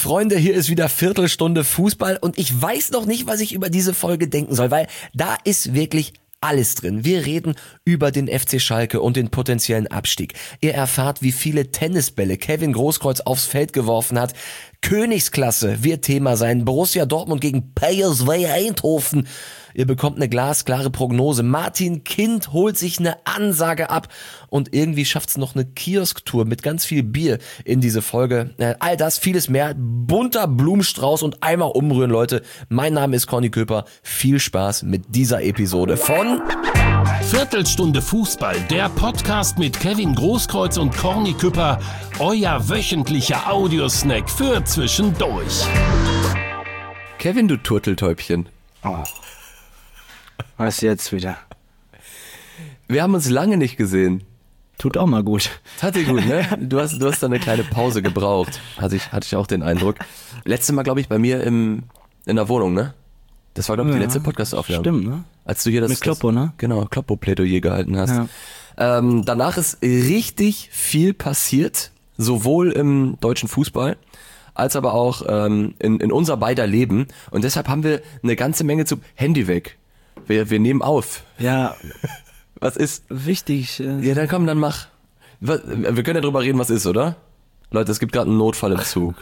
Freunde, hier ist wieder Viertelstunde Fußball und ich weiß noch nicht, was ich über diese Folge denken soll, weil da ist wirklich alles drin. Wir reden über den FC Schalke und den potenziellen Abstieg. Ihr erfahrt, wie viele Tennisbälle Kevin Großkreuz aufs Feld geworfen hat. Königsklasse wird Thema sein. Borussia Dortmund gegen PSV Eindhoven. Ihr bekommt eine glasklare Prognose. Martin Kind holt sich eine Ansage ab und irgendwie schafft's noch eine Kiosktour mit ganz viel Bier in diese Folge. All das, vieles mehr. Bunter Blumenstrauß und einmal umrühren, Leute. Mein Name ist Corny Köper. Viel Spaß mit dieser Episode von Viertelstunde Fußball, der Podcast mit Kevin Großkreuz und Corny Köper. Euer wöchentlicher Audiosnack für zwischendurch. Kevin, du Turteltäubchen. Oh. Was jetzt wieder? Wir haben uns lange nicht gesehen. Tut auch mal gut. Tat dir gut, ne? Du hast da eine kleine Pause gebraucht. Hatte ich auch den Eindruck. Letztes Mal, glaube ich, bei mir in der Wohnung, ne? Das war, glaube ich, die letzte Podcast-Aufnahme. Stimmt, ne? Als du hier mit Kloppo, ne? Genau, Kloppo-Plädoyer gehalten hast. Ja. Danach ist richtig viel passiert, sowohl im deutschen Fußball, als aber auch in unser beider Leben. Und deshalb haben wir eine ganze Menge zu... Handy weg. Wir nehmen auf. Ja. Was ist? Wichtig. Ja, dann komm, dann mach. Wir können ja drüber reden, was ist, oder? Leute, es gibt gerade einen Notfall im Zug.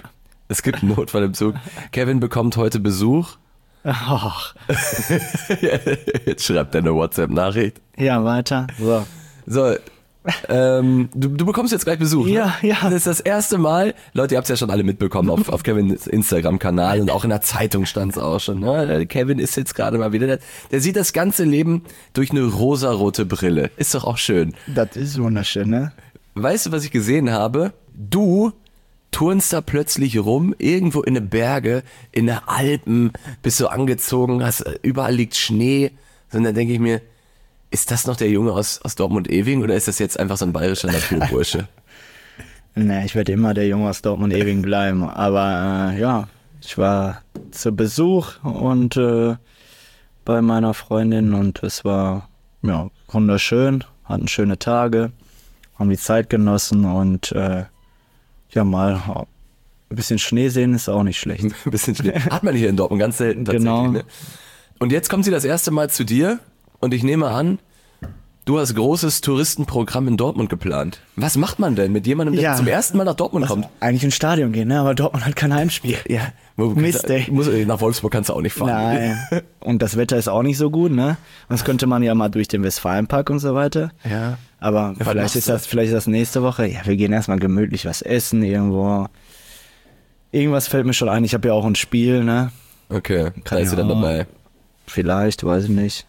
Kevin bekommt heute Besuch. Ach. Jetzt schreibt er eine WhatsApp-Nachricht. Ja, weiter. So. Du bekommst jetzt gleich Besuch. Ja, ne? ja. Das ist das erste Mal. Leute, ihr habt es ja schon alle mitbekommen auf Kevins Instagram-Kanal und auch in der Zeitung stand es auch schon. Ne? Kevin ist jetzt gerade mal wieder, der sieht das ganze Leben durch eine rosarote Brille. Ist doch auch schön. Das ist wunderschön, ne? Weißt du, was ich gesehen habe? Du turnst da plötzlich rum, irgendwo in den Berge, in den Alpen, bist so angezogen, überall liegt Schnee. Und dann denke ich mir, ist das noch der Junge aus Dortmund-Ewing oder ist das jetzt einfach so ein bayerischer Naturbursche? Ne, ich werde immer der Junge aus Dortmund-Ewing bleiben. Aber ja, ich war zu Besuch und bei meiner Freundin und es war ja wunderschön, hatten schöne Tage, haben die Zeit genossen und ja, mal ein bisschen Schnee sehen ist auch nicht schlecht. Ein bisschen Schnee. Hat man hier in Dortmund ganz selten tatsächlich. Genau. Ne? Und jetzt kommt sie das erste Mal zu dir. Und ich nehme an, du hast großes Touristenprogramm in Dortmund geplant. Was macht man denn mit jemandem, der zum ersten Mal nach Dortmund kommt? Eigentlich ins Stadion gehen, ne? Aber Dortmund hat kein Heimspiel. Ja. Mist, ey. Nach Wolfsburg kannst du auch nicht fahren. Nein. Und das Wetter ist auch nicht so gut, ne? Das könnte man ja mal durch den Westfalenpark und so weiter. Ja. Aber ja, vielleicht ist das nächste Woche. Ja, wir gehen erstmal gemütlich was essen irgendwo. Irgendwas fällt mir schon ein. Ich habe ja auch ein Spiel, ne? Okay, da ist sie dann dabei. Vielleicht, weiß ich nicht.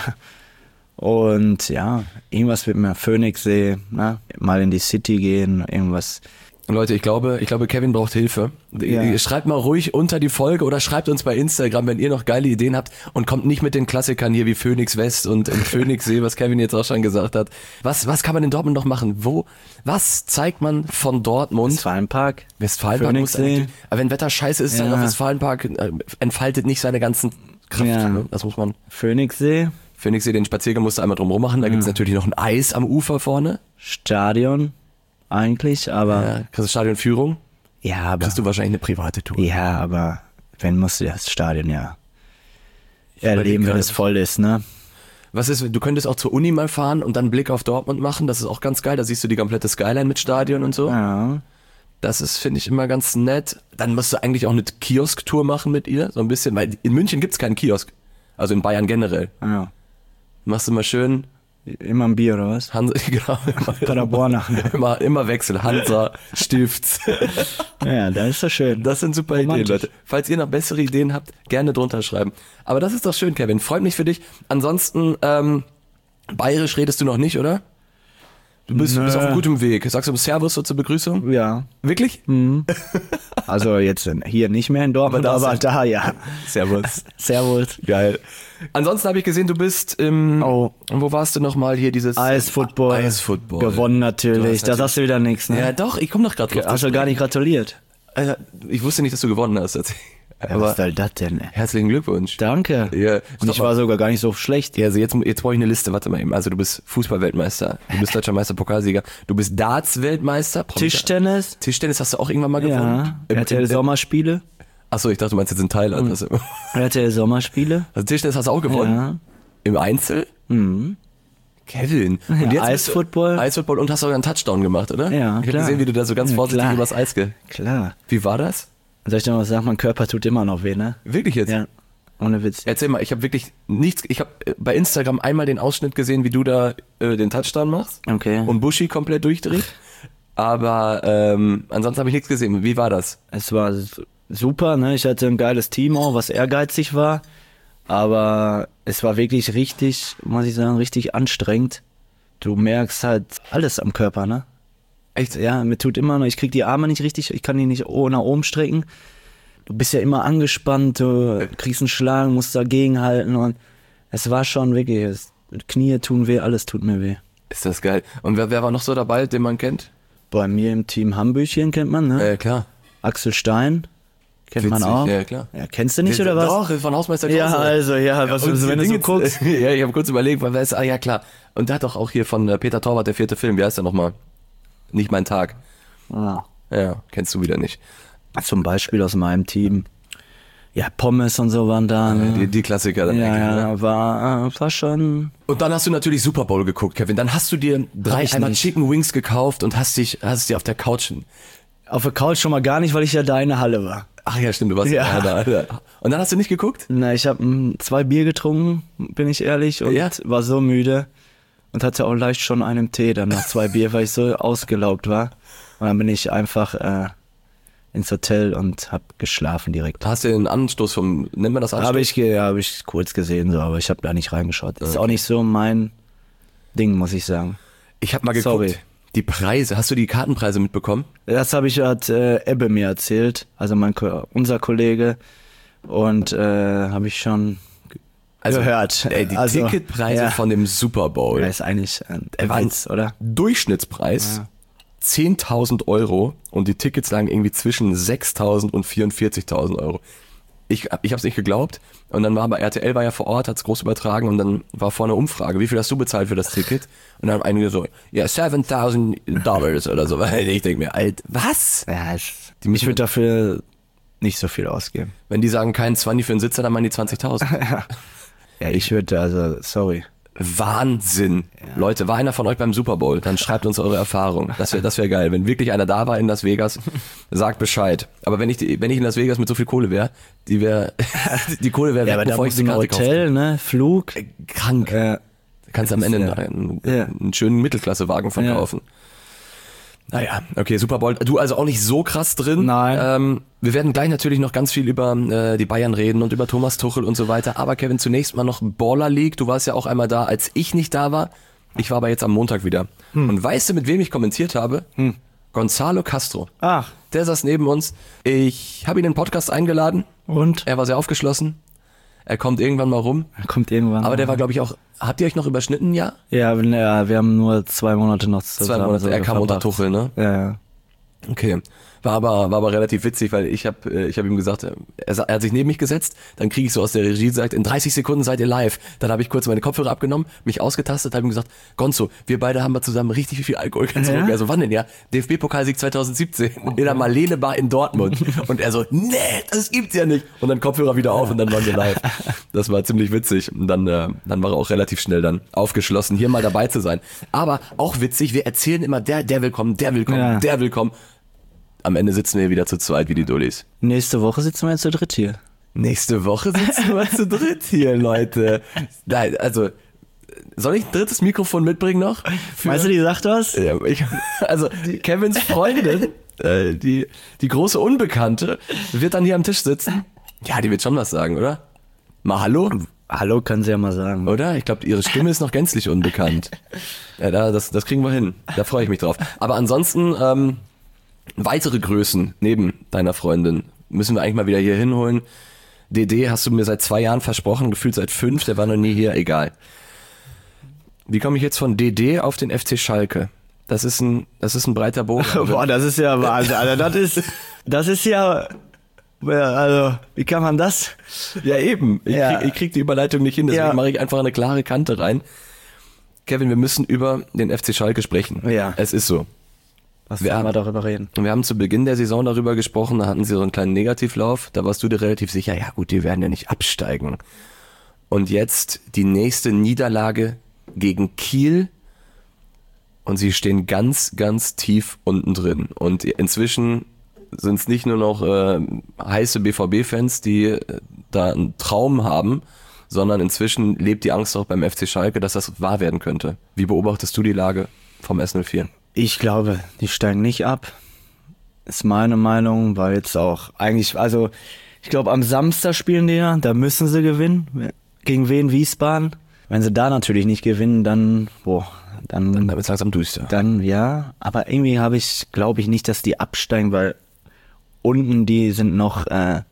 Und ja, irgendwas mit mir, Phoenixsee, ne? Mal in die City gehen, irgendwas. Leute, ich glaube, Kevin braucht Hilfe. Ja. Schreibt mal ruhig unter die Folge oder schreibt uns bei Instagram, wenn ihr noch geile Ideen habt und kommt nicht mit den Klassikern hier wie Phoenix West und Phoenixsee, was Kevin jetzt auch schon gesagt hat. Was kann man in Dortmund noch machen? Was zeigt man von Dortmund? Westfalenpark, Phoenixsee. Aber wenn Wetter scheiße ist, dann auf Westfalenpark entfaltet nicht seine ganzen Kraft. Ja. Ne? Das muss man. Phoenixsee, den Spaziergang musst du einmal drum machen. Da gibt's natürlich noch ein Eis am Ufer vorne. Stadion eigentlich, aber... Ja, kriegst du Stadionführung? Ja, aber... Kriegst du wahrscheinlich eine private Tour. Ja, aber wenn musst du das Stadion erleben, wenn es voll ist, ne? Was ist, du könntest auch zur Uni mal fahren und dann einen Blick auf Dortmund machen, das ist auch ganz geil, da siehst du die komplette Skyline mit Stadion und so. Ja. Das ist, finde ich, immer ganz nett. Dann musst du eigentlich auch eine Kiosk-Tour machen mit ihr, so ein bisschen, weil in München gibt's keinen Kiosk. Also in Bayern generell. Ja. Machst du mal schön... Immer ein Bier, oder was? Genau. Paderborn. Immer Wechsel. Hansa, Stift. Ja, das ist doch schön. Das sind super Ideen, Leute. Falls ihr noch bessere Ideen habt, gerne drunter schreiben. Aber das ist doch schön, Kevin. Freut mich für dich. Ansonsten, bayerisch redest du noch nicht, oder? Du bist auf einem guten Weg. Sagst du Servus so zur Begrüßung? Ja. Wirklich? Mhm. Also jetzt hier nicht mehr in Dortmund, aber da ja. Servus. Servus. Geil. Ansonsten habe ich gesehen, du bist wo warst du nochmal hier dieses Eisfootball. Eisfootball. Gewonnen natürlich. Da sagst du wieder nichts, ne? Ja, doch, ich komme noch gerade drauf. Hast du gar nicht gratuliert? Ich wusste nicht, dass du gewonnen hast. Ja, was soll das denn? Herzlichen Glückwunsch. Danke. Ja, Und ich war sogar gar nicht so schlecht. Ja, also jetzt brauche ich eine Liste, warte mal eben. Also du bist Fußball-Weltmeister, du bist Deutscher Meister, Pokalsieger, du bist Darts-Weltmeister. Tischtennis? Tischtennis hast du auch irgendwann mal gewonnen? Ja. RTL Sommerspiele? Achso, ich dachte, du meinst jetzt in Thailand. RTL Sommerspiele? Also Tischtennis hast du auch gewonnen? Ja. Im Einzel? Mhm. Kevin. Ja, jetzt Eisfootball? Eisfootball und hast sogar einen Touchdown gemacht, oder? Ja, Ich habe klar. gesehen, wie du da so ganz vorsichtig klar. übers Eis Klar. Wie war das? Soll ich dir mal sagen, mein Körper tut immer noch weh, ne? Wirklich jetzt? Ja. Ohne Witz. Erzähl mal, ich habe wirklich nichts, ich habe bei Instagram einmal den Ausschnitt gesehen, wie du da den Touchdown machst Okay. und Buschi komplett durchdreht, aber ansonsten habe ich nichts gesehen. Wie war das? Es war super, ne? Ich hatte ein geiles Team auch, was ehrgeizig war. Aber es war wirklich richtig, muss ich sagen, richtig anstrengend. Du merkst halt alles am Körper, ne? Echt? Ja, mir tut immer noch, ich krieg die Arme nicht richtig, ich kann die nicht nach oben strecken. Du bist ja immer angespannt, du kriegst einen Schlag, musst dagegenhalten und es war schon wirklich, Knie tun weh, alles tut mir weh. Ist das geil. Und wer war noch so dabei, den man kennt? Bei mir im Team Hambüchen kennt man, ne? Klar. Axel Stein, kennt man Witzig, auch. ja, klar. Ja, kennst du nicht, oder was? Doch, von Hausmeister Ja, Krause. also, ja, was, Und wenn du so guckst. Ja, ich habe kurz überlegt, weil es, ja klar. Und der hat doch auch hier von Peter Torwart, der 4. Film, wie heißt der nochmal? Nicht mein Tag. Ah. Ja, kennst du wieder nicht. Zum Beispiel aus meinem Team. Ja, Pommes und so waren da. Ne? Die Klassiker dann Ja, eigentlich, ne? ja, war schon. Und dann hast du natürlich Super Bowl geguckt, Kevin. Dann hast du dir einmal nicht. Chicken Wings gekauft und hast dir auf der Couch... Auf der Couch schon mal gar nicht, weil ich ja da in der Halle war. Ach ja, stimmt, du warst Ja. da. Und dann hast du nicht geguckt? Na, ich habe 2 Bier getrunken, bin ich ehrlich, und Ja. war so müde und hatte auch leicht schon einen Tee dann nach 2 Bier, weil ich so ausgelaugt war. Und dann bin ich einfach ins Hotel und hab geschlafen direkt. Hast du den Anstoß vom, nennt man das Anstoß? Hab ich kurz gesehen, so, aber ich habe da nicht reingeschaut. Ist auch nicht so mein Ding, muss ich sagen. Ich habe mal geguckt. Sorry. Die Preise, hast du die Kartenpreise mitbekommen? Das hat Ebbe mir erzählt, also unser Kollege, und habe ich schon gehört. Die Ticketpreise von dem Super Bowl. Ja, ist eigentlich ein waren Witz, oder? Durchschnittspreis 10.000 Euro und die Tickets lagen irgendwie zwischen 6.000 und 44.000 Euro. Ich hab's nicht geglaubt und dann war aber RTL war ja vor Ort, hat's groß übertragen und dann war vorne eine Umfrage, wie viel hast du bezahlt für das Ticket? Und dann haben einige so, ja, $7,000 oder so. Ich denke mir, was? Ja, ich würde dafür nicht so viel ausgeben. Wenn die sagen, kein 20 für einen Sitzer, dann meinen die 20.000. Ja, ich würde, also, sorry. Wahnsinn. Ja. Leute, war einer von euch beim Super Bowl? Dann schreibt uns eure Erfahrung. Das wär geil. Wenn wirklich einer da war in Las Vegas, sagt Bescheid. Aber wenn ich in Las Vegas mit so viel Kohle wäre, die Kohle wäre Ja, aber da musst du ein Hotel, ne, Flug. Krank. Du kannst am Ende einen schönen Mittelklassewagen verkaufen. Ja. Naja, okay, Super Bowl. Du also auch nicht so krass drin. Nein. Wir werden gleich natürlich noch ganz viel über die Bayern reden und über Thomas Tuchel und so weiter. Aber Kevin, zunächst mal noch Baller League. Du warst ja auch einmal da, als ich nicht da war. Ich war aber jetzt am Montag wieder. Und weißt du, mit wem ich kommentiert habe? Gonzalo Castro. Ach. Der saß neben uns. Ich habe ihn in den Podcast eingeladen. Und? Er war sehr aufgeschlossen. Er kommt irgendwann mal rum. Er kommt irgendwann. Aber der war, glaube ich, auch... Habt ihr euch noch überschnitten, ja? Ja, wir haben nur 2 Monate noch zusammen. 2 Monate, er kam unter Tuchel, ne? Ja. Okay. War aber relativ witzig, weil ich hab ihm gesagt, er hat sich neben mich gesetzt, dann kriege ich so aus der Regie gesagt, in 30 Sekunden seid ihr live. Dann habe ich kurz meine Kopfhörer abgenommen, mich ausgetastet, habe ihm gesagt, Gonzo, wir beide haben mal zusammen richtig viel Alkohol getrunken. Also wann denn ja? DFB-Pokalsieg 2017 in der Marlene Bar in Dortmund. Und er so, nee, das gibt's ja nicht. Und dann Kopfhörer wieder auf und dann waren wir live. Das war ziemlich witzig. Und dann war er auch relativ schnell dann aufgeschlossen, hier mal dabei zu sein. Aber auch witzig, wir erzählen immer, der will kommen, der will kommen, Ja. der will kommen. Am Ende sitzen wir wieder zu zweit wie die Dullis. Nächste Woche sitzen wir jetzt zu dritt hier. Nächste Woche sitzen wir zu dritt hier, Leute. Nein, also, soll ich ein drittes Mikrofon mitbringen noch? Meinst du, die sagt was? Ja, also, Kevins Freundin, die große Unbekannte, wird dann hier am Tisch sitzen. Ja, die wird schon was sagen, oder? Mal hallo? Hallo, kann sie ja mal sagen. Oder? Ich glaube, ihre Stimme ist noch gänzlich unbekannt. Ja, das kriegen wir hin. Da freue ich mich drauf. Aber ansonsten, weitere Größen neben deiner Freundin müssen wir eigentlich mal wieder hier hinholen. DD hast du mir seit 2 Jahren versprochen, gefühlt seit 5, der war noch nie hier, egal. Wie komme ich jetzt von DD auf den FC Schalke? Das ist ein breiter Bogen. Boah, das ist ja Wahnsinn. Also das ist ja, also, wie kann man das? Ja, eben. Ja. Ich krieg die Überleitung nicht hin, deswegen Ja. mache ich einfach eine klare Kante rein. Kevin, wir müssen über den FC Schalke sprechen. Ja. Es ist so. Was Wir wollen wir haben- darüber reden? Wir haben zu Beginn der Saison darüber gesprochen, da hatten sie so einen kleinen Negativlauf, da warst du dir relativ sicher, ja gut, die werden ja nicht absteigen. Und jetzt die nächste Niederlage gegen Kiel und sie stehen ganz, ganz tief unten drin. Und inzwischen sind es nicht nur noch heiße BVB-Fans, die da einen Traum haben, sondern inzwischen lebt die Angst auch beim FC Schalke, dass das wahr werden könnte. Wie beobachtest du die Lage vom S04? Ich glaube, die steigen nicht ab. Ist meine Meinung, weil jetzt auch eigentlich, also ich glaube am Samstag spielen die ja, da müssen sie gewinnen. Gegen wen? Wiesbaden. Wenn sie da natürlich nicht gewinnen, dann, Dann wird es langsam düster. dann ja. Aber irgendwie glaube ich nicht, dass die absteigen, weil unten die sind noch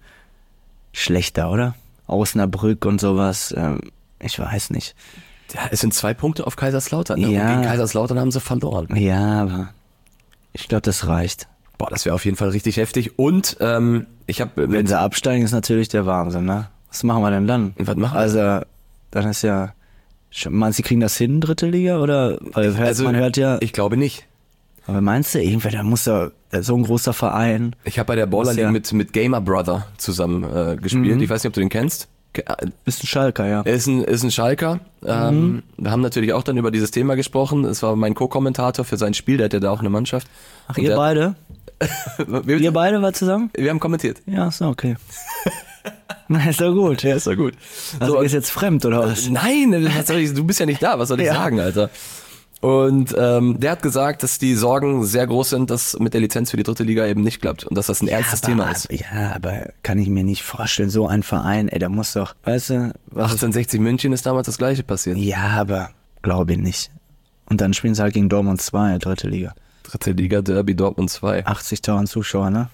schlechter, oder? Osnabrück und sowas. Ich weiß nicht. Ja, es sind 2 Punkte auf Kaiserslautern. Ne? Ja. Und gegen Kaiserslautern haben sie verloren. Ja, aber ich glaube, das reicht. Boah, das wäre auf jeden Fall richtig heftig. Und ich habe Wenn sie absteigen, ist natürlich der Wahnsinn, ne? Was machen wir denn dann? Was machen wir? Also, dann ist ja... Meinst du, sie kriegen das hin, dritte Liga? Oder? Weil man hört ja... ich glaube nicht. Aber meinst du, irgendwer, da muss ja... So ein großer Verein... Ich habe bei der Baller League Muss ja- mit Gamer Brother zusammen gespielt. Ich weiß nicht, ob du den kennst. Bist ein Schalker, ja. Er ist ein Schalker. Wir haben natürlich auch dann über dieses Thema gesprochen. Es war mein Co-Kommentator für sein Spiel, der hat ja da auch eine Mannschaft. Ach, Und ihr der- beide? wir, Ihr beide war zusammen? wir haben kommentiert. Ja, ist doch okay. Na, ist doch gut. Ja, ist doch gut. Also, ist jetzt fremd, oder was? Nein, du bist ja nicht da, was soll ich Ja. sagen, Alter? Und der hat gesagt, dass die Sorgen sehr groß sind, dass mit der Lizenz für die dritte Liga eben nicht klappt und dass das ein ernstes Thema ist. Ja, aber kann ich mir nicht vorstellen, so ein Verein, ey, der muss doch, weißt du, was 1860 München ist damals das gleiche passiert. Ja, aber glaube ich nicht. Und dann spielen sie halt gegen Dortmund 2, dritte Liga. Dritte Liga Derby Dortmund 2. 80.000 Zuschauer, ne?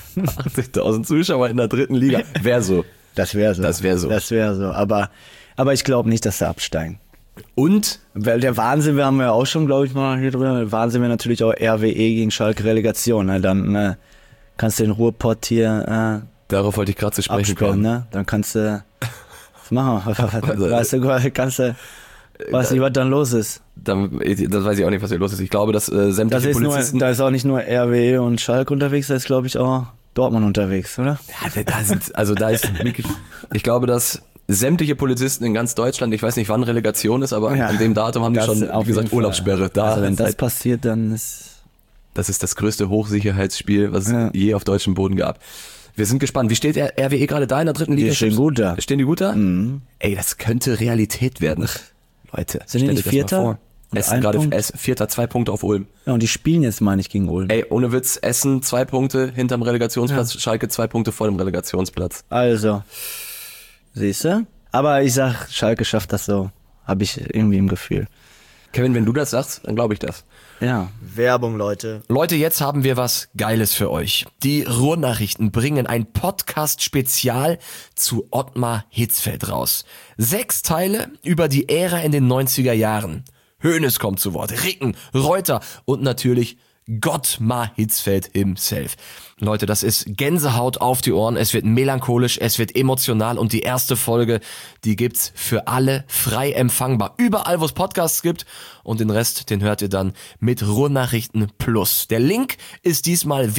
80.000 Zuschauer in der dritten Liga. Wäre so. Das wäre so. Das wär so. Das wäre so. Aber ich glaube nicht, dass sie absteigen. Und Weil der Wahnsinn, wir haben ja auch schon, glaube ich, mal hier drüber, der Wahnsinn wäre natürlich auch RWE gegen Schalke Relegation. Ne? Dann kannst du den Ruhrpott hier darauf wollte ich gerade zu sprechen absperren, kommen. ne? Dann kannst du, was machen wir? Weißt du, kannst du, weiß nicht, was dann los ist. Dann, das weiß ich auch nicht, was hier los ist. Ich glaube, dass sämtliche Das ist Polizisten... da ist auch nicht nur RWE und Schalke unterwegs, da ist, glaube ich, auch Dortmund unterwegs, oder? Ja, da ist wirklich, ich glaube, dass sämtliche Polizisten in ganz Deutschland, ich weiß nicht, wann Relegation ist, aber Ja. an dem Datum haben die Das schon, auf wie gesagt, jeden Fall. Urlaubssperre. Da Also wenn das seit- passiert, dann ist... das ist das größte Hochsicherheitsspiel, was Ja. es je auf deutschem Boden gab. Wir sind gespannt. Wie steht RWE gerade da in der dritten Liga? Die stehen gut da. Stehen die gut da? Ey, das könnte Realität werden. Leute, Sind die stellt nicht euch das mal Vierter? vor. Und Essen ein gerade Punkt? Vierter, 2 Punkte auf Ulm. Ja, und die spielen jetzt, meine ich, gegen Ulm. Ey, ohne Witz, Essen 2 Punkte hinterm Relegationsplatz, Schalke 2 Punkte vor dem Relegationsplatz. Also, siehst du? Aber ich sag, Schalke schafft das so. Habe ich irgendwie im Gefühl. Kevin, wenn du das sagst, dann glaube ich das. Ja. Werbung, Leute. Leute, jetzt haben wir was Geiles für euch. Die Ruhrnachrichten bringen ein Podcast-Spezial zu Ottmar Hitzfeld raus. 6 Teile über die Ära in den 90er Jahren. Hoeneß kommt zu Wort, Ricken, Reuter und natürlich Gottmar Hitzfeld himself. Leute, das ist Gänsehaut auf die Ohren, es wird melancholisch, es wird emotional und die erste Folge, die gibt's für alle frei empfangbar. Überall, wo es Podcasts gibt und den Rest, den hört ihr dann mit Ruhrnachrichten Plus. Der Link ist diesmal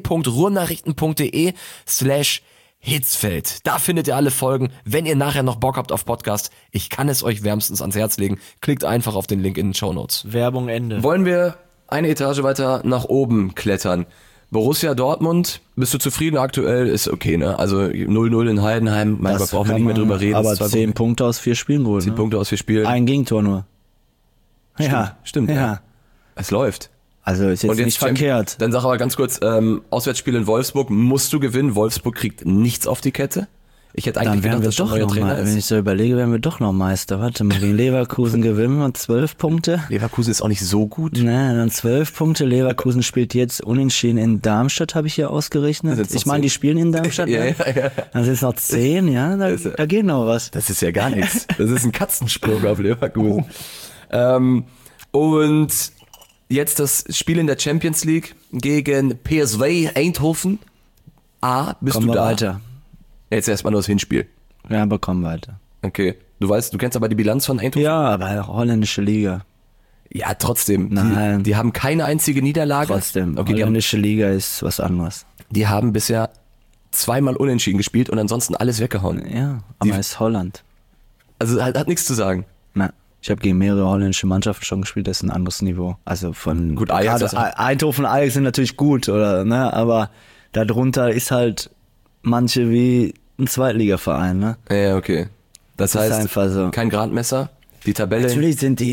www.ruhrnachrichten.de/Hitzfeld. Da findet ihr alle Folgen. Wenn ihr nachher noch Bock habt auf Podcast, ich kann es euch wärmstens ans Herz legen. Klickt einfach auf den Link in den Shownotes. Werbung Ende. Wollen wir eine Etage weiter nach oben klettern? Borussia Dortmund, bist du zufrieden aktuell? Ist okay, ne? Also 0-0 in Heidenheim, mein Gott, brauchen wir nicht mehr drüber reden. Aber Es ist 10 Punkte aus 4 Spielen geholt. 10 Ne? Punkte aus 4 Spielen. Ein Gegentor nur. Ja, Stimmt. Ja. Es läuft. Also ist jetzt nicht verkehrt. Dann sag aber ganz kurz, Auswärtsspiel in Wolfsburg, musst du gewinnen. Wolfsburg kriegt nichts auf die Kette. Ich hätte eigentlich Dann wären gedacht, wir dass schon doch neuer noch Trainer mal, wenn ist. ich so überlege, wären wir doch noch Meister. Warte mal, gegen Leverkusen gewinnen wir 12 Punkte. Leverkusen ist auch nicht so gut. Ne, dann 12 Punkte. Leverkusen spielt jetzt unentschieden in Darmstadt, habe ich hier ausgerechnet. Sind's noch Ich meine, 10? die spielen in Darmstadt. Ja, ne? ja. Dann sind es noch 10, ja, da geht noch was. Das ist ja gar nichts. Das ist ein Katzensprung auf Leverkusen. Und Jetzt das Spiel in der Champions League gegen PSV Eindhoven. Bist Kommen du wir da? weiter. Jetzt erstmal nur das Hinspiel. Ja, aber kommen weiter. Okay. Du kennst aber die Bilanz von Eindhoven? Ja, aber holländische Liga. Ja, trotzdem. Nein. Die haben keine einzige Niederlage. Trotzdem, Okay, holländische Liga ist was anderes. die haben bisher 2-mal unentschieden gespielt und ansonsten alles weggehauen. Ja, aber ist Holland. Also hat nichts zu sagen. Na, ich habe gegen mehrere holländische Mannschaften schon gespielt, das ist ein anderes Niveau. Also von Gut, Ajax ist- Eindhoven und Ajax sind natürlich gut, oder ne? Aber darunter ist halt manche wie ein Zweitligaverein, ne? Ja, okay. Das Das ist heißt, einfach so. kein Gradmesser, die Tabelle. Natürlich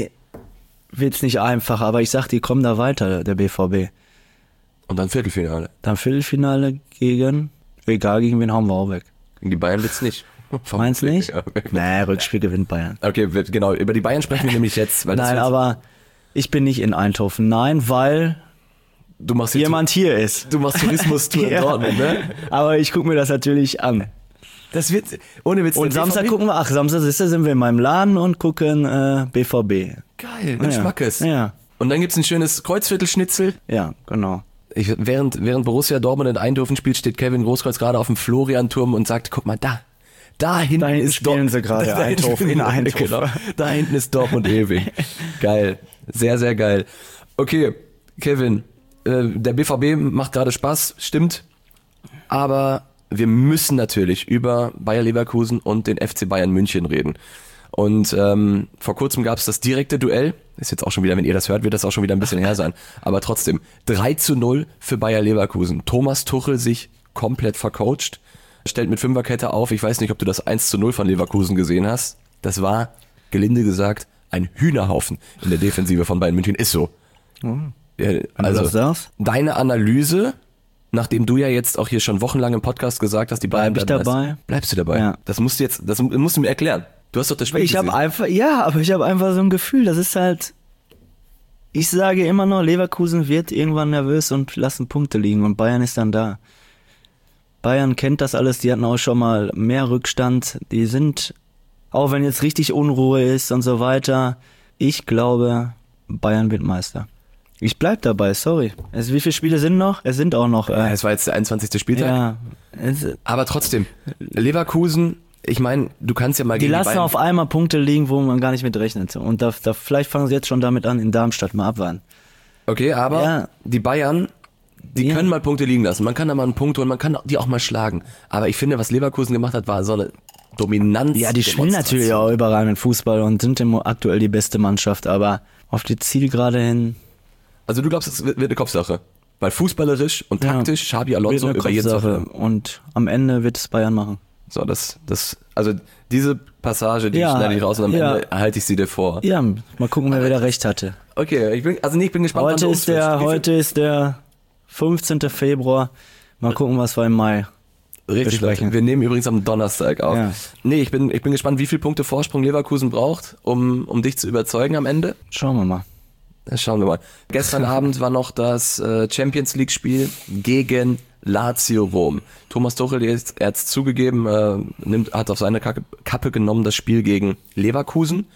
wird's nicht einfach, aber ich sag, die kommen da weiter, der BVB. Und dann Viertelfinale. Dann Viertelfinale gegen wen hauen wir auch weg. Gegen die Bayern wird's nicht. Meinst du nicht? Ja, okay. Nee, Rückspiel gewinnt Bayern. Okay, genau. Über die Bayern sprechen wir nämlich jetzt. Weil das Nein, wird- aber ich bin nicht in Eindhoven. Nein, weil du machst jetzt jemand hier ist. Du machst Tourismus-Tour in Ja. Dortmund, ne? Aber ich gucke mir das natürlich an. Das wird, ohne Witz. Und der Samstag BVB Samstag sind wir in meinem Laden und gucken BVB. Geil, ein Ja. Schmackes. Ja. Und dann gibt's ein schönes Kreuzviertelschnitzel. Ja, genau. Während Borussia Dortmund in Eindhoven spielt, steht Kevin Großkreuz gerade auf dem Florianturm und sagt, guck mal, da hinten Da hinten ist spielen sie gerade da hinten Eindhoven, spielen in sie- Eindhoven. Genau, da hinten ist Dortmund ewig. Geil. Sehr, sehr geil. Okay, Kevin, der BVB macht gerade Spaß, stimmt. Aber wir müssen natürlich über Bayer Leverkusen und den FC Bayern München reden. Und vor kurzem gab es das direkte Duell. Ist jetzt auch schon wieder, wenn ihr das hört, wird das auch schon wieder ein bisschen her sein. Aber trotzdem, 3-0 für Bayer Leverkusen. Thomas Tuchel sich komplett vercoacht, stellt mit Fünferkette auf. Ich weiß nicht, ob du das 1-0 von Leverkusen gesehen hast. Das war, gelinde gesagt, ein Hühnerhaufen in der Defensive von Bayern München. Ist so. Ja, Wenn du das also, sagst. deine Analyse, nachdem du ja jetzt auch hier schon wochenlang im Podcast gesagt hast, die Bayern Bleib ich bleiben dabei? erst. Bleibst du dabei? Ja. Das musst du mir erklären. Du hast doch das Spiel Ich habe gesehen. einfach so ein Gefühl, das ist halt, ich sage immer noch, Leverkusen wird irgendwann nervös und lassen Punkte liegen und Bayern ist dann da. Bayern kennt das alles, die hatten auch schon mal mehr Rückstand, die sind, auch wenn jetzt richtig Unruhe ist und so weiter, ich glaube, Bayern wird Meister. Ich bleib dabei, sorry. Wie viele Spiele sind noch? Es sind auch noch, Es war jetzt der 21. Spieltag. ja, Aber trotzdem, Leverkusen, ich meine, du kannst ja mal die gegen lassen Bayern, auf einmal Punkte liegen, wo man gar nicht mit rechnet. Und da vielleicht fangen sie jetzt schon damit an, in Darmstadt mal abwarten. okay, aber Ja. die Bayern, die Ja. können mal Punkte liegen lassen. Man kann da mal einen Punkt holen, man kann die auch mal schlagen. Aber ich finde, was Leverkusen gemacht hat, war so eine Dominanz. Ja, die spielen natürlich auch überall mit Fußball und sind aktuell die beste Mannschaft, aber auf die Zielgerade hin Also du glaubst, es wird eine Kopfsache? Weil fußballerisch und Ja. taktisch Xabi wird Alonso eine über jeden Kopfsache. Sache. Und am Ende wird es Bayern machen. So, also diese Passage, die Ja, schneide ich raus und am ja. Ende halte ich sie dir vor. Ja, mal gucken, wer wieder recht hatte. Okay, ich bin gespannt. wann du umswitcht. Wie viel- Heute ist der 15. Februar. Mal gucken, was wir im Mai. Richtig, besprechen. Leute. Wir nehmen übrigens am Donnerstag auf. Ja. Nee, ich bin gespannt, wie viele Punkte Vorsprung Leverkusen braucht, um dich zu überzeugen am Ende. Schauen wir mal. Das schauen wir mal. Gestern Abend war noch das Champions League Spiel gegen Lazio Rom. Thomas Tuchel, er hat's zugegeben, hat auf seine Kappe genommen das Spiel gegen Leverkusen.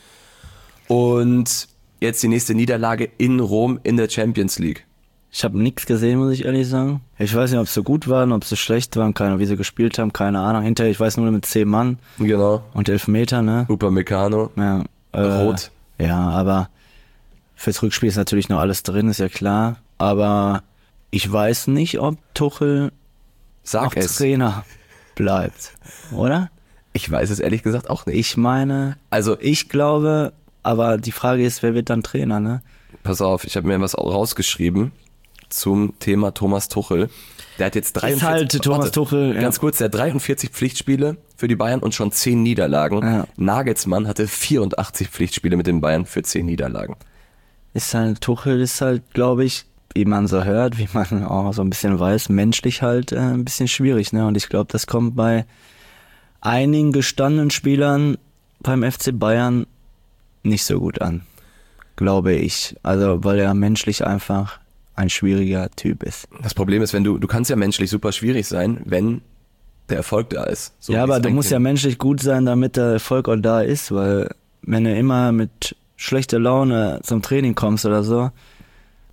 Und jetzt die nächste Niederlage in Rom in der Champions League. Ich habe nichts gesehen, muss ich ehrlich sagen. Ich weiß nicht, ob sie gut waren, ob sie schlecht waren, keine Ahnung, wie sie gespielt haben, keine Ahnung. Hinterher, ich weiß nur mit 10 Mann Genau. und Elfmeter, ne? Upamecano. Ja, Rot. Ja, aber fürs Rückspiel ist natürlich noch alles drin, ist ja klar. Aber ich weiß nicht, ob Tuchel Sag auch es. Trainer bleibt, oder? Ich weiß es ehrlich gesagt auch nicht. Ich meine, Also, ich glaube, aber die Frage ist, wer wird dann Trainer, ne? pass auf, ich habe mir was rausgeschrieben zum Thema Thomas Tuchel. Der hat jetzt 43... halt Thomas Warte, Tuchel, ja. Ganz kurz, der hat 43 Pflichtspiele für die Bayern und schon 10 Niederlagen. Ja. Nagelsmann hatte 84 Pflichtspiele mit den Bayern für 10 Niederlagen. Tuchel ist halt, glaube ich, wie man so hört, wie man auch so ein bisschen weiß, menschlich halt ein bisschen schwierig, ne? Und ich glaube, das kommt bei einigen gestandenen Spielern beim FC Bayern nicht so gut an, glaube ich. Also, weil er menschlich einfach ein schwieriger Typ ist. Das Problem ist, wenn du kannst ja menschlich super schwierig sein, wenn der Erfolg da ist. So ja, wie aber es du musst eigentlich- ja menschlich gut sein, damit der Erfolg auch da ist, weil wenn du immer mit schlechter Laune zum Training kommst oder so,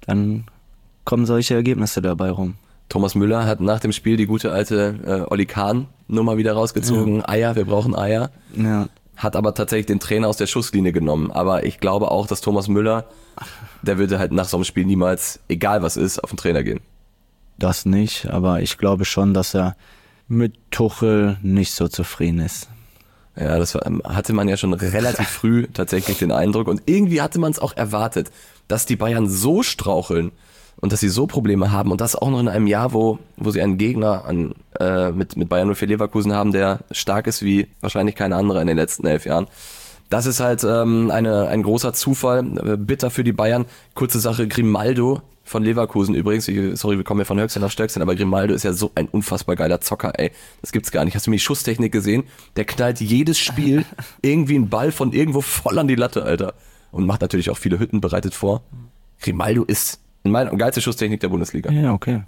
dann kommen solche Ergebnisse dabei rum. Thomas Müller hat nach dem Spiel die gute alte Olli Kahn-Nummer wieder rausgezogen. Eier, wir brauchen Eier. Ja. Hat aber tatsächlich den Trainer aus der Schusslinie genommen. Aber ich glaube auch, dass Thomas Müller, der würde halt nach so einem Spiel niemals, egal was ist, auf den Trainer gehen. Das nicht, aber ich glaube schon, dass er mit Tuchel nicht so zufrieden ist. Ja, hatte man ja schon relativ früh tatsächlich den Eindruck. Und irgendwie hatte man es auch erwartet, dass die Bayern so straucheln und dass sie so Probleme haben. Und das auch noch in einem Jahr, wo sie einen Gegner mit Bayern 04 Leverkusen haben, der stark ist wie wahrscheinlich kein anderer in den letzten 11 Jahren. Das ist halt ein großer Zufall, bitter für die Bayern. Kurze Sache, Grimaldo von Leverkusen übrigens, sorry, wir kommen ja von Höchstchen auf Stöckchen, aber Grimaldo ist ja so ein unfassbar geiler Zocker, ey. Das gibt's gar nicht. Hast du mir die Schusstechnik gesehen? Der knallt jedes Spiel irgendwie einen Ball von irgendwo voll an die Latte, Alter. Und macht natürlich auch viele Hütten, bereitet vor. Grimaldo ist in meiner geilste Schusstechnik der Bundesliga. Ja, okay.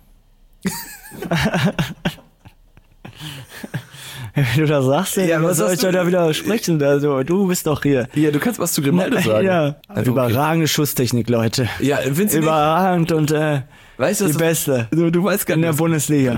Wenn du das sagst, Ja, was soll ich da wieder sprechen? Also, du bist doch hier. Ja, du kannst was zu Grimaldo sagen. Ja, Also, überragende Schusstechnik, Leute. Ja, findest du nicht? Überragend und Weißt du, die das beste du weißt gar in nicht, der was- Bundesliga.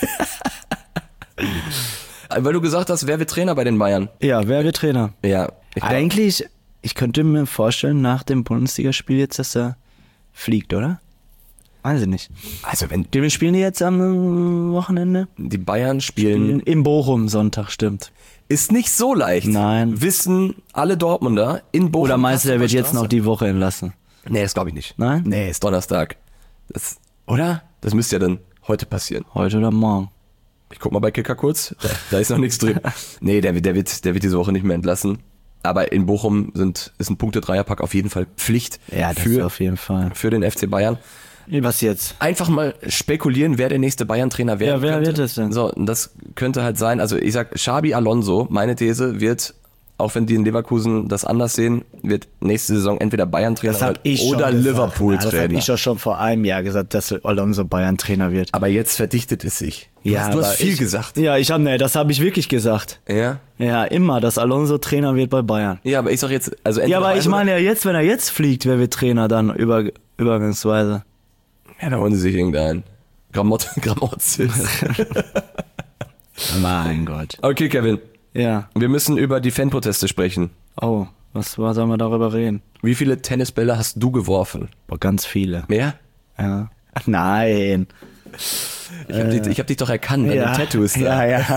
Weil du gesagt hast, wer wird Trainer bei den Bayern? Ja, wer wird Trainer? Ja. Eigentlich, ich könnte mir vorstellen, nach dem Bundesligaspiel jetzt, dass er fliegt, oder? Weiß ich nicht. Also wenn Wir spielen die jetzt am Wochenende? die Bayern spielen, In Bochum Sonntag, stimmt. ist nicht so leicht. Nein. Wissen alle Dortmunder in Bochum. Oder meinst du, der wird jetzt Straße? noch die Woche entlassen? Nee, das glaube ich nicht. Nein? Nee, ist Donnerstag. Oder? Das müsste ja dann heute passieren. Heute oder morgen? Ich guck mal bei Kicker kurz. Da ist noch nichts drin. Nee, der wird diese Woche nicht mehr entlassen. Aber in Bochum ist ein Punkte-Dreierpack auf jeden Fall Pflicht Ja, das ist auf jeden Fall. für den FC Bayern. Was jetzt? Einfach mal spekulieren, wer der nächste Bayern-Trainer werden Ja, wer könnte. wird es denn? So, und das könnte halt sein, also ich sag, Xabi Alonso, meine These, wird, auch wenn die in Leverkusen das anders sehen, wird nächste Saison entweder Bayern-Trainer oder Liverpool-Trainer. Das habe ich doch schon vor einem Jahr gesagt, dass Alonso Bayern-Trainer wird. Aber jetzt verdichtet es sich. Du aber hast viel gesagt. Ja, das habe ich wirklich gesagt. Ja? Ja, immer, dass Alonso Trainer wird bei Bayern. Ja, aber ich sag jetzt, also entweder Ja, aber ich Bayern meine ja jetzt, wenn er jetzt fliegt, wer wird Trainer dann übergangsweise? oder- Ja, da holen sie sich irgendeinen. Gramotzis. Mein Gott. Okay, Kevin. Ja. Wir müssen über die Fanproteste sprechen. Oh, sollen wir darüber reden? Wie viele Tennisbälle hast du geworfen? Boah, ganz viele. Mehr? Ja. Nein. Ich hab dich doch erkannt an den Tattoos da. Ja.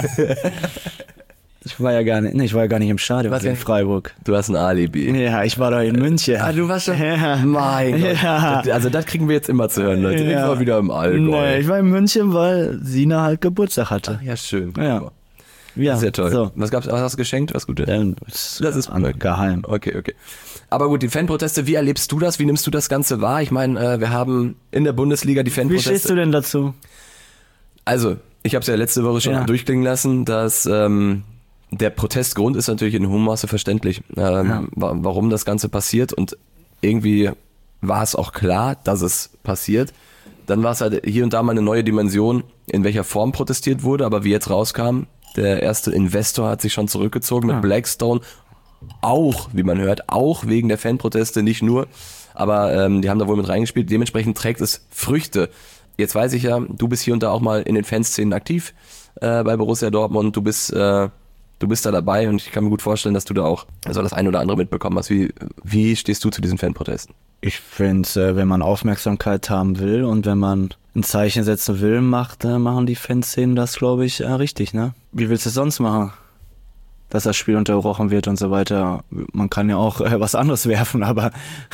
Ich war ja gar nicht im Stadion Was in denn? Freiburg. Du hast ein Alibi. Ja, ich war doch in München. Du warst schon. Ja. Mein Gott. Ja. Also das kriegen wir jetzt immer zu hören, Leute. Ja. Ich war wieder im Allgäu. Nee, ich war in München, weil Sina halt Geburtstag hatte. Ja, schön. Ja. Ja, Sehr toll. So. Was hast du geschenkt? Was Gutes? Das ist geheim. Okay. Aber gut, die Fanproteste, wie erlebst du das? Wie nimmst du das Ganze wahr? Ich meine, wir haben in der Bundesliga die Wie stehst Fanproteste. du denn dazu? Also, ich habe es ja letzte Woche schon Ja. durchklingen lassen, dass der Protestgrund ist natürlich in hohem Maße verständlich, warum das Ganze passiert, und irgendwie war es auch klar, dass es passiert. Dann war es halt hier und da mal eine neue Dimension, in welcher Form protestiert wurde, aber wie jetzt rauskam, der erste Investor hat sich schon zurückgezogen mit Blackstone, auch, wie man hört, auch wegen der Fanproteste, nicht nur, aber die haben da wohl mit reingespielt, dementsprechend trägt es Früchte. Jetzt weiß ich ja, du bist hier und da auch mal in den Fanszenen aktiv bei Borussia Dortmund, du bist da dabei, und ich kann mir gut vorstellen, dass du da auch so das ein oder andere mitbekommen hast. Wie stehst du zu diesen Fanprotesten? Ich finde, wenn man Aufmerksamkeit haben will und wenn man ein Zeichen setzen will, machen die Fanszenen das, glaube ich, richtig, ne? Wie willst du es sonst machen? Dass das Spiel unterbrochen wird und so weiter. Man kann ja auch was anderes werfen, aber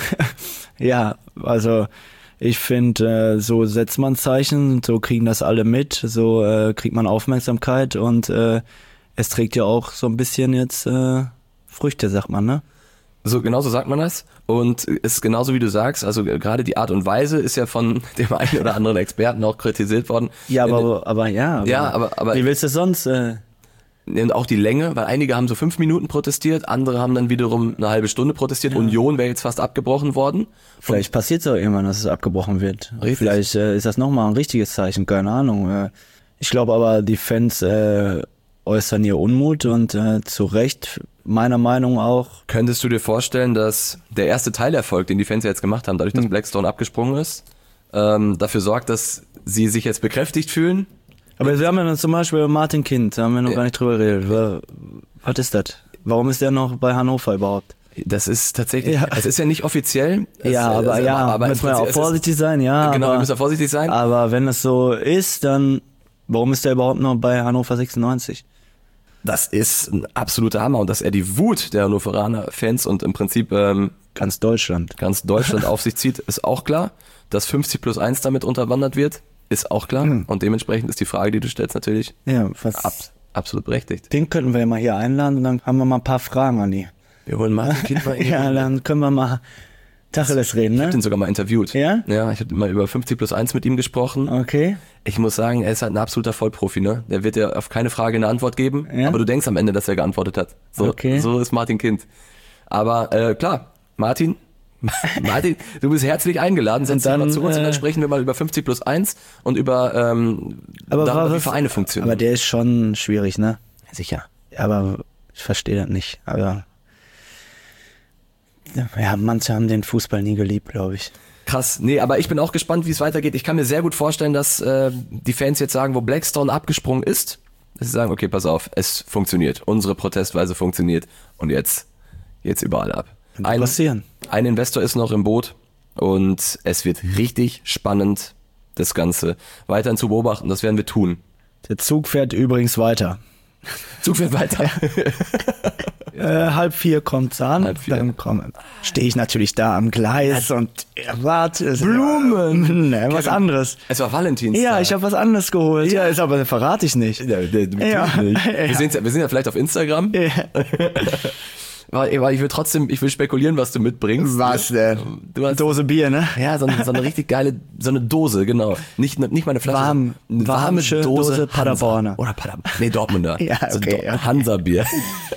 ja, also ich finde, so setzt man Zeichen, so kriegen das alle mit, so kriegt man Aufmerksamkeit, und es trägt ja auch so ein bisschen jetzt Früchte, sagt man, ne? So, genauso sagt man das, und es ist genauso wie du sagst, also gerade die Art und Weise ist ja von dem einen oder anderen Experten auch kritisiert worden. Ja, aber wie willst du es sonst? Und auch die Länge, weil einige haben so 5 Minuten protestiert, andere haben dann wiederum eine halbe Stunde protestiert. Union wäre jetzt fast abgebrochen worden. Vielleicht passiert es auch irgendwann, dass es abgebrochen wird. Richtig. Vielleicht ist das nochmal ein richtiges Zeichen, keine Ahnung. Ich glaube aber, die Fans äußern ihr Unmut, und zu Recht, meiner Meinung auch. Könntest du dir vorstellen, dass der erste Teilerfolg, den die Fans ja jetzt gemacht haben, dadurch, dass Blackstone abgesprungen ist, dafür sorgt, dass sie sich jetzt bekräftigt fühlen. Aber wir haben ja dann zum Beispiel Martin Kind, da haben wir noch gar nicht drüber geredet. Was ist das? Warum ist der noch bei Hannover überhaupt? Das ist tatsächlich, es ist ja nicht offiziell. Aber müssen wir ja auch vorsichtig sein, ja. Genau, wir müssen ja vorsichtig sein. Aber wenn es so ist, dann warum ist der überhaupt noch bei Hannover 96? Das ist ein absoluter Hammer und dass er die Wut der Hannoveraner Fans und im Prinzip ganz Deutschland auf sich zieht, ist auch klar. Dass 50+1 damit unterwandert wird, ist auch klar. Und dementsprechend ist die Frage, die du stellst, natürlich absolut berechtigt. Den könnten wir ja mal hier einladen und dann haben wir mal ein paar Fragen an die. Wir holen Martin Kind mal Ja, dann können wir mal Tacheles reden, ne? Ich habe den sogar mal interviewt. Ja? Ja, ich habe mal über 50+1 mit ihm gesprochen. Okay. Ich muss sagen, er ist halt ein absoluter Vollprofi, ne? Der wird dir auf keine Frage eine Antwort geben, aber du denkst am Ende, dass er geantwortet hat. So ist Martin Kind. Aber klar, Martin, du bist herzlich eingeladen, setz dich mal zu uns und dann sprechen wir mal über 50+1 und über wie Vereine funktionieren. Aber der ist schon schwierig, ne? Sicher. Aber ich verstehe das nicht. Aber ja, manche haben den Fußball nie geliebt, glaube ich. Krass. Nee, aber ich bin auch gespannt, wie es weitergeht. Ich kann mir sehr gut vorstellen, dass die Fans jetzt sagen, wo Blackstone abgesprungen ist, dass sie sagen, okay, pass auf, es funktioniert. Unsere Protestweise funktioniert. Und jetzt überall ab. Ein Investor ist noch im Boot und es wird richtig spannend, das Ganze weiterhin zu beobachten. Das werden wir tun. Der Zug fährt übrigens weiter. Zug fährt weiter. 3:30 kommt's an. 3:30. Dann stehe ich natürlich da am Gleis und erwarte Blumen. Ne, was anderes. Es war Valentinstag. Ja, ich habe was anderes geholt. Ja, ist aber verrate ich nicht. Ja. Wir sind ja vielleicht auf Instagram. Ja. Aber ich will spekulieren, was du mitbringst. Was denn? Du hast Dose Bier, ne? Ja, so eine richtig geile, so eine Dose, genau. Nicht meine Flasche. Warme Dose Paderborner. Oder Paderborn. Nee, Dortmunder. Ja, okay. Hansa-Bier.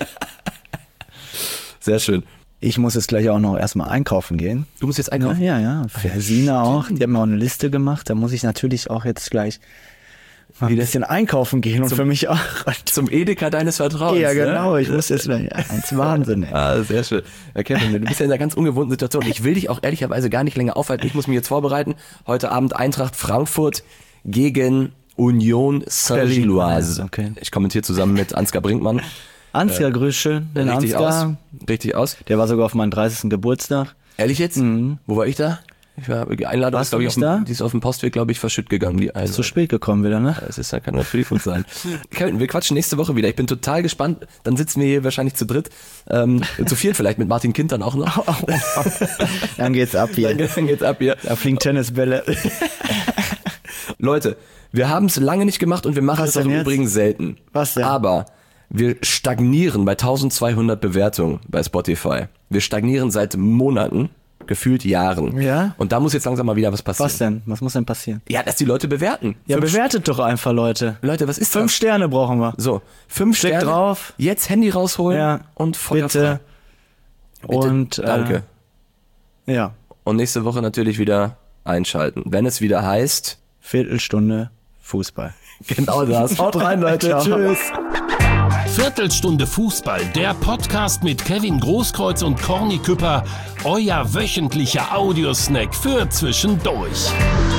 Sehr schön. Ich muss jetzt gleich auch noch erstmal einkaufen gehen. Du musst jetzt einkaufen? Ja. Für Sina auch. Die haben mir auch eine Liste gemacht. Da muss ich natürlich auch jetzt gleich mal ein bisschen einkaufen gehen und für mich auch. Zum Edeka deines Vertrauens. Ja, genau. Ich muss jetzt gleich. Wahnsinn, ey. Ah, sehr schön. Ja, Kevin, du bist ja in einer ganz ungewohnten Situation. Ich will dich auch ehrlicherweise gar nicht länger aufhalten. Ich muss mich jetzt vorbereiten. Heute Abend Eintracht Frankfurt gegen Union Saint-Gilloise. Okay. Ich kommentiere zusammen mit Ansgar Brinkmann. Ansgar, grüß schön. Den Richtig aus. Der war sogar auf meinem 30. Geburtstag. Ehrlich jetzt? Mhm. Wo war ich da? Die Einladung ist, glaube ich, die ist auf dem Postweg, glaube ich, verschütt gegangen. Die Zu spät gekommen wieder, ne? Das ist ja keine Verbriefung sein. Kevin, wir quatschen nächste Woche wieder. Ich bin total gespannt. Dann sitzen wir hier wahrscheinlich zu dritt. Zu viert vielleicht mit Martin Kind dann auch noch. Dann geht's ab hier. Da fliegen Tennisbälle. Leute, wir haben es lange nicht gemacht und wir machen es auch übrigens selten. Was denn? Aber wir stagnieren bei 1200 Bewertungen bei Spotify. Wir stagnieren seit Monaten. Gefühlt Jahren. Ja? Und da muss jetzt langsam mal wieder was passieren. Was denn? Was muss denn passieren? Ja, dass die Leute bewerten. Ja, bewertet doch einfach, Leute. Leute, was ist 5 das? Sterne brauchen wir. So, 5 Sterne. Drauf. Jetzt Handy rausholen und Feuer frei. Bitte. Und danke. Ja. Und nächste Woche natürlich wieder einschalten, wenn es wieder heißt Viertelstunde Fußball. Genau das. Haut rein, Leute. Tschüss. Viertelstunde Fußball, der Podcast mit Kevin Großkreuz und Corny Küpper, euer wöchentlicher Audiosnack für zwischendurch.